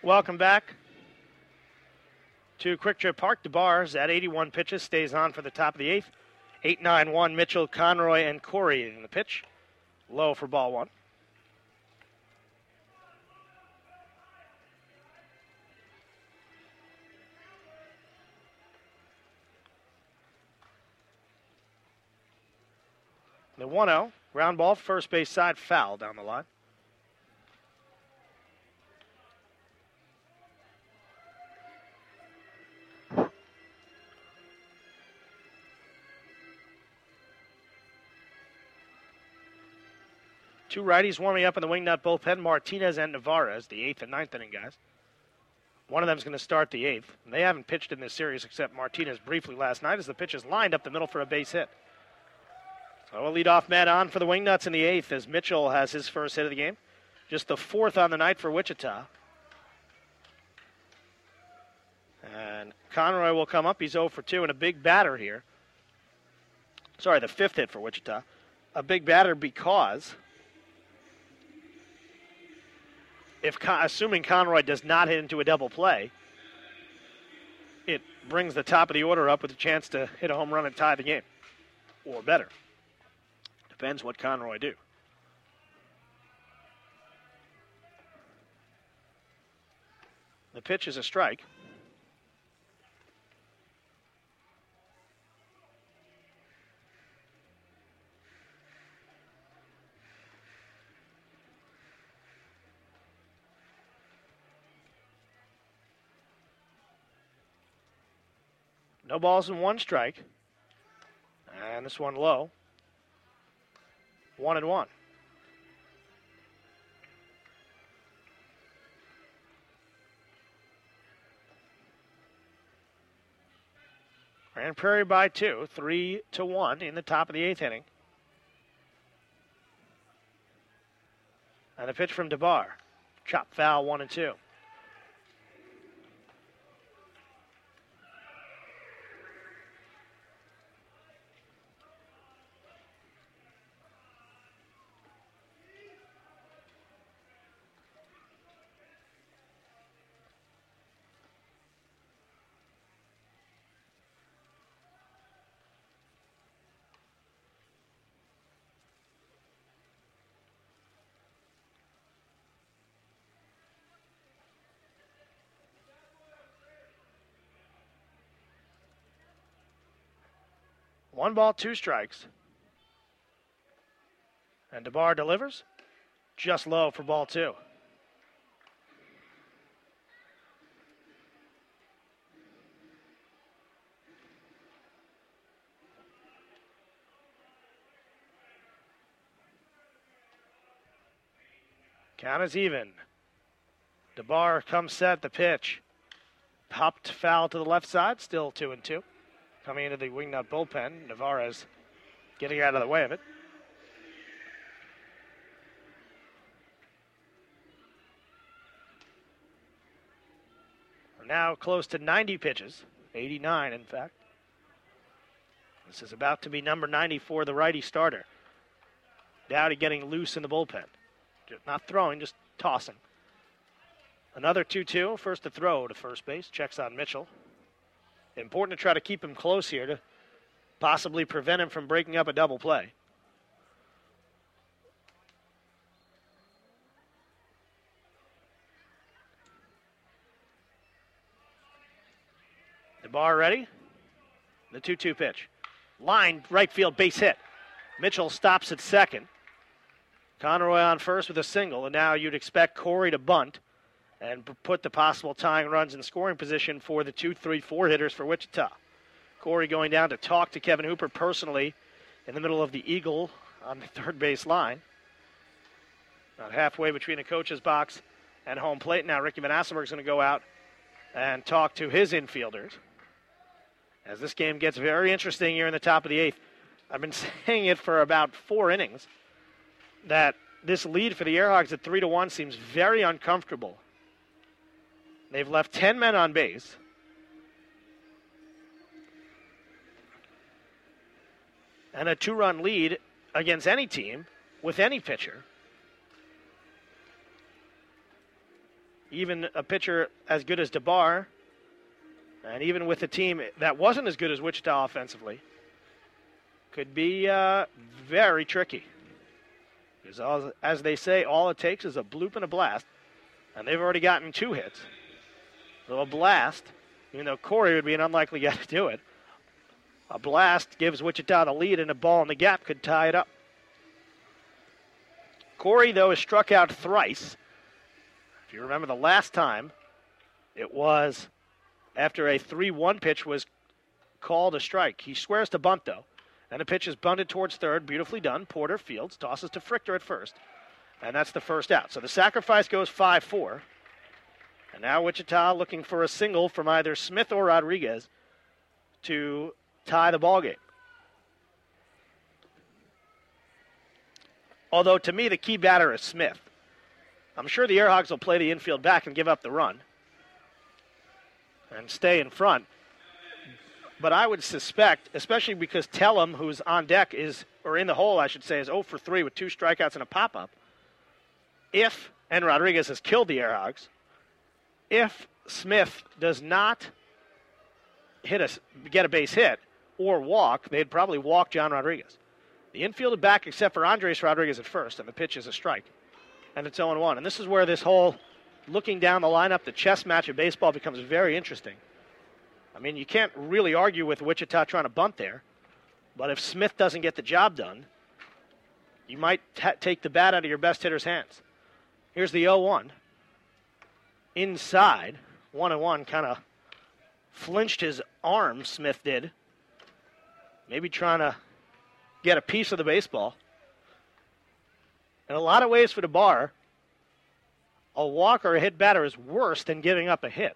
Welcome back to Quick Trip Park. DeBars at 81 pitches stays on for the top of the eighth. 8-9-1 Mitchell, Conroy, and Corey in the pitch. Low for ball one. The 1-0, ground ball, first base side, foul down the line. Two righties warming up in the wingnut bullpen, Martinez and Navarez, the 8th and 9th inning guys. One of them is going to start the 8th. And they haven't pitched in this series except Martinez briefly last night as the pitch is lined up the middle for a base hit. So a leadoff man on for the Wingnuts in the 8th as Mitchell has his first hit of the game. Just the 4th on the night for Wichita. And Conroy will come up. He's 0 for 2 and a big batter here. Sorry, the 5th hit for Wichita. A big batter because assuming Conroy does not hit into a double play, it brings the top of the order up with a chance to hit a home run and tie the game. Or better. Depends what Conroy do. The pitch is a strike. No balls and one strike. And this one low. 1-1. Grand Prairie by 2, 3-1 in the top of the 8th inning. And a pitch from DeBar. Chop foul 1-2. One ball, two strikes. And DeBar delivers. Just low for ball 2. Count is even. DeBar comes set, the pitch. Popped foul to the left side, still 2-2. Coming into the wingnut bullpen, Navarez getting out of the way of it. We're now close to 90 pitches, 89 in fact. This is about to be number 90 for the righty starter. Dowdy getting loose in the bullpen. Not throwing, just tossing. Another 2-2, first to throw to first base, checks on Mitchell. Important to try to keep him close here to possibly prevent him from breaking up a double play. DeBar ready. The 2-2 pitch. Line, right field, base hit. Mitchell stops at second. Conroy on first with a single, and now you'd expect Corey to bunt and put the possible tying runs in scoring position for the 2, 3, 4 hitters for Wichita. Corey going down to talk to Kevin Hooper personally in the middle of the Eagle on the third base line. About halfway between the coach's box and home plate. Now Ricky Van Asselberg is going to go out and talk to his infielders. As this game gets very interesting here in the top of the 8th. I've been saying it for about 4 innings that this lead for the Airhogs at 3-1 seems very uncomfortable. They've left 10 men on base. And a 2-run lead against any team with any pitcher even a pitcher as good as DeBar, and even with a team that wasn't as good as Wichita offensively, could be very tricky. Because as they say, all it takes is a bloop and a blast, and they've already gotten 2 hits. So a blast, even though Corey would be an unlikely guy to do it, a blast gives Wichita the lead, and a ball in the gap could tie it up. Corey, though, has struck out thrice. If you remember the last time, it was after a 3-1 pitch was called a strike. He squares to bunt, though. And the pitch is bunted towards third. Beautifully done. Porter fields, tosses to Frichter at first. And that's the first out. So the sacrifice goes 5-4. And now Wichita looking for a single from either Smith or Rodriguez to tie the ballgame. Although, to me, the key batter is Smith. I'm sure the Airhogs will play the infield back and give up the run and stay in front. But I would suspect, especially because Tellem, who's on deck, or in the hole, I should say, is 0 for 3 with 2 strikeouts and a pop-up. And Rodriguez has killed the Airhogs, if Smith does not get a base hit or walk, they'd probably walk John Rodriguez. The infield is back except for Andres Rodriguez at first, and the pitch is a strike. And it's 0-1. And this is where this whole looking down the lineup, the chess match of baseball becomes very interesting. I mean, you can't really argue with Wichita trying to bunt there, but if Smith doesn't get the job done, you might take the bat out of your best hitter's hands. Here's the 0-1. Inside, 1-1, kind of flinched his arm, Smith did. Maybe trying to get a piece of the baseball. In a lot of ways for DeBar, a walk or a hit batter is worse than giving up a hit.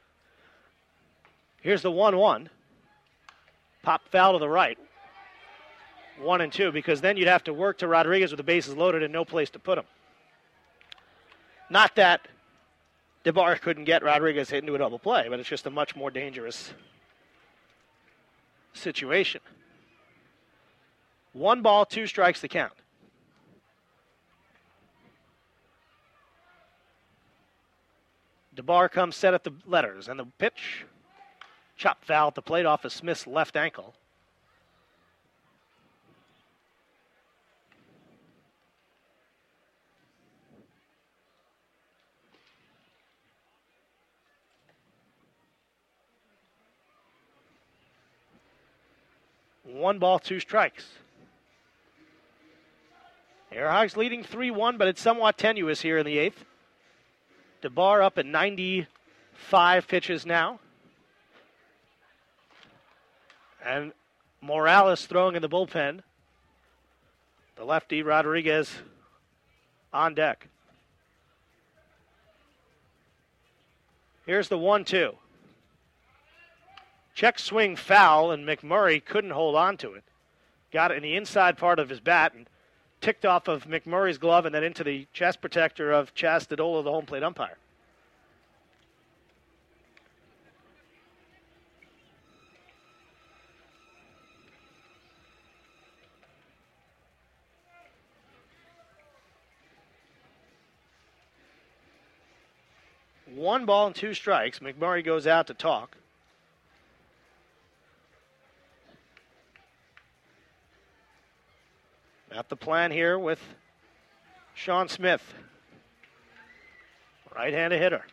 Here's the 1-1. Pop foul to the right. 1-2, because then you'd have to work to Rodriguez with the bases loaded and no place to put him. Not that DeBar couldn't get Rodriguez hit into a double play, but it's just a much more dangerous situation. 1 ball, 2 strikes to count. DeBar comes set at the letters, and the pitch, chop foul at the plate off of Smith's left ankle. One ball, 2 strikes. Airhogs leading 3-1, but it's somewhat tenuous here in the 8th. DeBar up at 95 pitches now. And Morales throwing in the bullpen. The lefty, Rodriguez, on deck. Here's the 1-2. Check swing foul, and McMurray couldn't hold on to it. Got it in the inside part of his bat and ticked off of McMurray's glove and then into the chest protector of Chas Stadola, the home plate umpire. One ball and 2 strikes. McMurray goes out to talk. Got the plan here with Sean Smith. Right-handed hitter.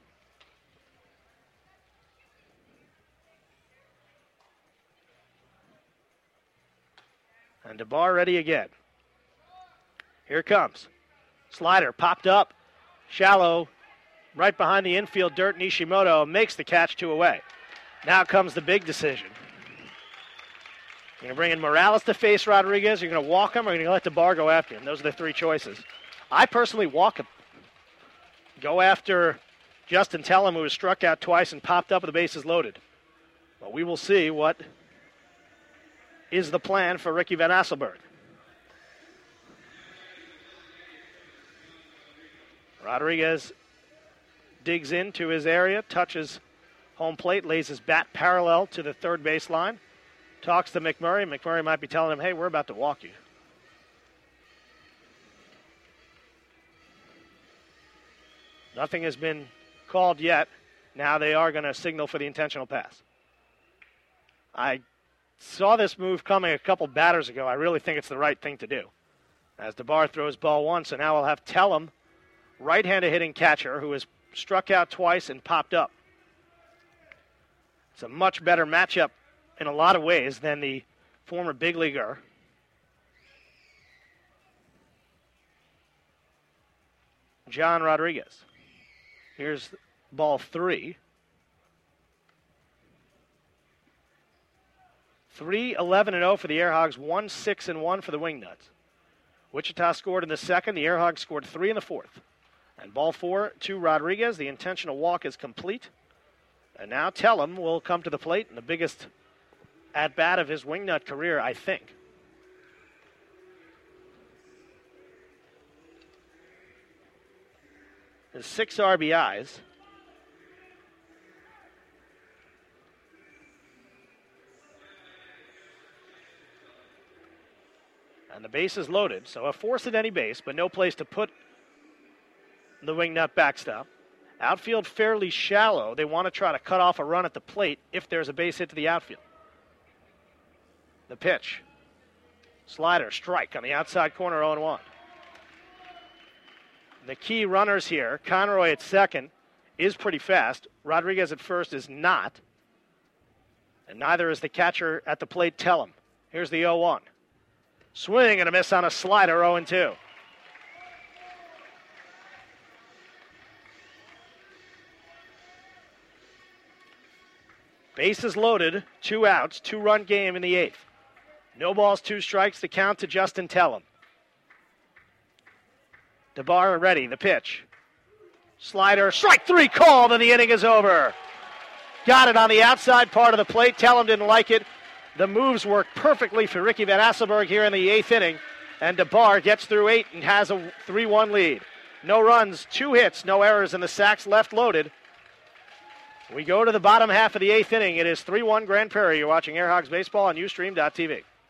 And DeBar ready again. Here it comes. Slider popped up. Shallow. Right behind the infield dirt. Nishimoto makes the catch 2 away. Now comes the big decision. You're going to bring in Morales to face Rodriguez. You're going to walk him, or you're going to let DeBar go after him. Those are the 3 choices. I personally walk him. Go after Justin Tellem, who was struck out twice and popped up with the bases loaded. But we will see what is the plan for Ricky Van Asselberg. Rodriguez digs into his area, touches home plate, lays his bat parallel to the third base line. Talks to McMurray. McMurray might be telling him, hey, we're about to walk you. Nothing has been called yet. Now they are going to signal for the intentional pass. I saw this move coming a couple batters ago. I really think it's the right thing to do. As DeBar throws ball one, so now we'll have Tellem, right-handed hitting catcher, who has struck out twice and popped up. It's a much better matchup in a lot of ways than the former big leaguer. John Rodriguez. Here's ball three. 3-11-0 for the Air Hogs, 1-6-1 for the Wingnuts. Wichita scored in the second. The Air Hogs scored 3 in the fourth. And ball four to Rodriguez. The intentional walk is complete. And now Tellem will come to the plate in the biggest at-bat of his Wingnut career, I think. His 6 RBIs. And the base is loaded, so a force at any base, but no place to put the Wingnut backstop. Outfield fairly shallow. They want to try to cut off a run at the plate if there's a base hit to the outfield. The pitch. Slider, strike on the outside corner, 0-1. The key runners here, Conroy at second is pretty fast. Rodriguez at first is not. And neither is the catcher at the plate, Tellem. Here's the 0-1. Swing and a miss on a slider, 0-2. Bases loaded, 2 outs, 2-run game in the 8th. No balls, 2 strikes, the count to Justin Tellem. DeBar ready, the pitch. Slider, strike 3 called, and the inning is over. Got it on the outside part of the plate. Tellem didn't like it. The moves worked perfectly for Ricky Van Asselberg here in the 8th inning. And DeBar gets through 8 and has a 3-1 lead. No runs, 2 hits, no errors, and the sacks left loaded. We go to the bottom half of the 8th inning. It is 3-1 Grand Prairie. You're watching Air Hogs Baseball on Ustream.tv.